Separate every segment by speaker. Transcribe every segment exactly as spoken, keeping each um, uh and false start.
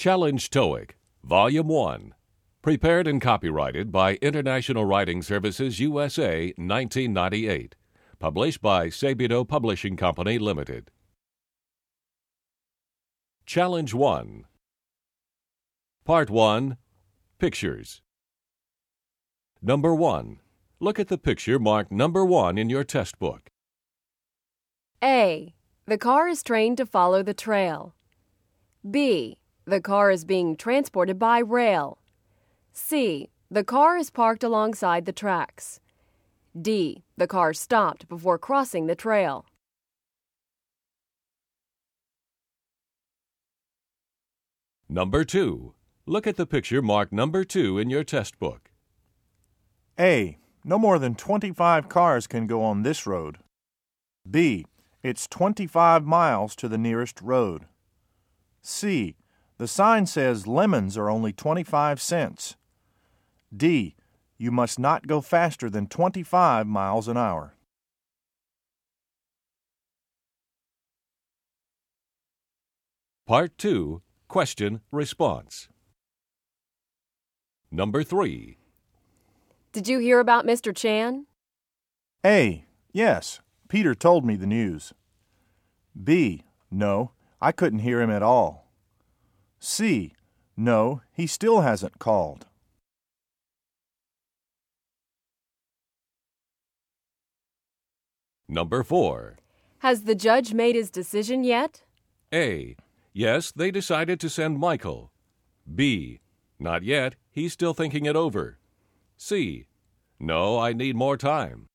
Speaker 1: Challenge TOEIC, Volume one. Prepared and copyrighted by International Writing Services U S A, nineteen ninety-eight. Published by Sabito Publishing Company, Limited. Challenge one. Part one. Pictures. Number one. Look at the picture marked number one in your test book.
Speaker 2: A. The car is trained to follow the trail. B. The car is being transported by rail. C. The car is parked alongside the tracks. D. The car stopped before crossing the trail.
Speaker 1: Number two. Look at the picture marked number two in your test book.
Speaker 3: A. No more than twenty-five cars can go on this road. B. It's twenty-five miles to the nearest road. C. The sign says lemons are only twenty-five cents. D. You must not go faster than twenty-five miles an hour.
Speaker 1: Part two. Question, response. Number three.
Speaker 2: Did you hear about Mister Chan?
Speaker 3: A. Yes, Peter told me the news. B. No, I couldn't hear him at all. C. No, he still hasn't called.
Speaker 1: Number four.
Speaker 2: Has the judge made his decision yet?
Speaker 1: A. Yes, they decided to send Michael. B. Not yet, he's still thinking it over. C. No, I need more time.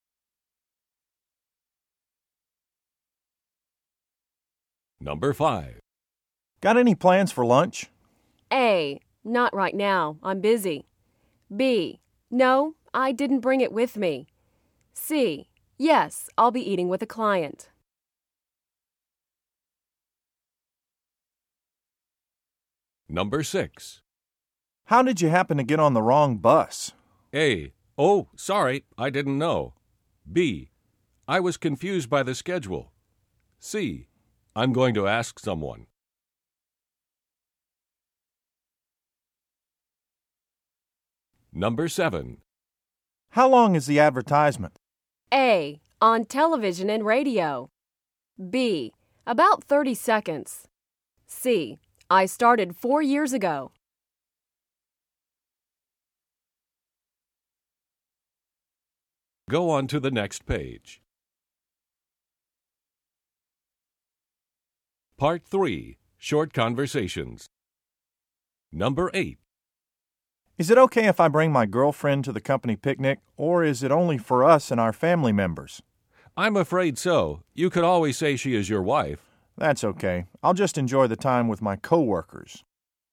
Speaker 1: Number five.
Speaker 3: Got any plans for lunch?
Speaker 2: A. Not right now. I'm busy. B. No, I didn't bring it with me. C. Yes, I'll be eating with a client.
Speaker 1: Number six.
Speaker 3: How did you happen to get on the wrong bus?
Speaker 1: A. Oh, sorry, I didn't know. B. I was confused by the schedule. C. I'm going to ask someone. Number seven.
Speaker 3: How long is the advertisement?
Speaker 2: A. On television and radio. B. About thirty seconds. C. I started four years ago.
Speaker 1: Go on to the next page. Part three. Short Conversations. Number eight.
Speaker 3: Is it okay if I bring my girlfriend to the company picnic, or is it only for us and our family members?
Speaker 1: I'm afraid so. You could always say she is your wife.
Speaker 3: That's okay. I'll just enjoy the time with my co-workers.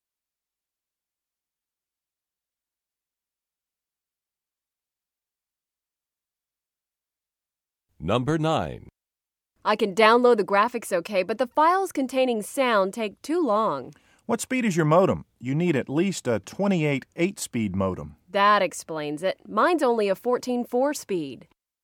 Speaker 1: Number nine.
Speaker 2: I can download the graphics okay, but the files containing sound take too long.
Speaker 3: What speed is your modem? You need at least a twenty-eight eight-speed modem.
Speaker 2: That explains it. Mine's only a fourteen four speed.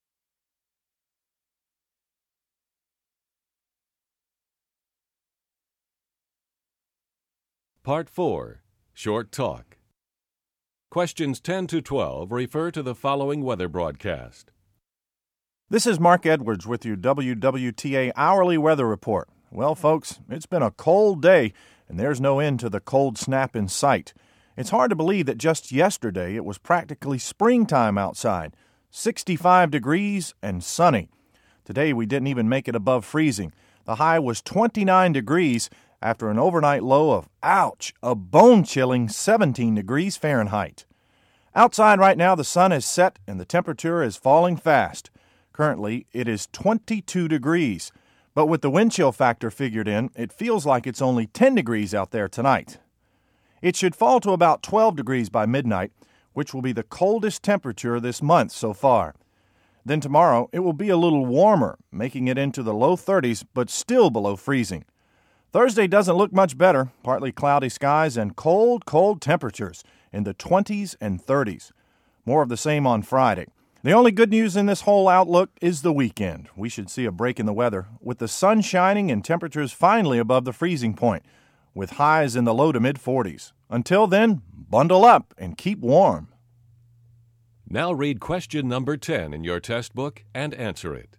Speaker 1: Part four. Short Talk. Questions ten to twelve refer to the following weather broadcast.
Speaker 3: This is Mark Edwards with your W W T A Hourly Weather Report. Well, folks, it's been a cold day, and there's no end to the cold snap in sight. It's hard to believe that just yesterday it was practically springtime outside, sixty-five degrees and sunny. Today we didn't even make it above freezing. The high was twenty-nine degrees after an overnight low of, ouch, a bone-chilling seventeen degrees Fahrenheit. Outside right now the sun is set and the temperature is falling fast. Currently, it is twenty-two degrees, but with the wind chill factor figured in, it feels like it's only ten degrees out there tonight. It should fall to about twelve degrees by midnight, which will be the coldest temperature this month so far. Then tomorrow, it will be a little warmer, making it into the low thirties, but still below freezing. Thursday doesn't look much better, partly cloudy skies and cold, cold temperatures in the twenties and thirties. More of the same on Friday. The only good news in this whole outlook is the weekend. We should see a break in the weather, with the sun shining and temperatures finally above the freezing point. with highs in the low to mid forties. Until then, bundle up and keep warm.
Speaker 1: Now read question number ten in your test book and answer it.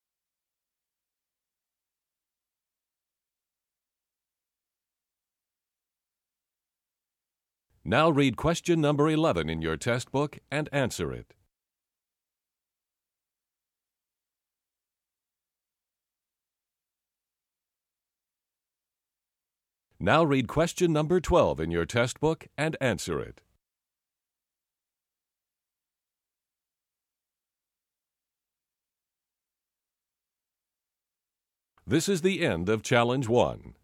Speaker 1: Now read question number eleven in your test book and answer it. Now read question number twelve in your test book and answer it. This is the end of Challenge one.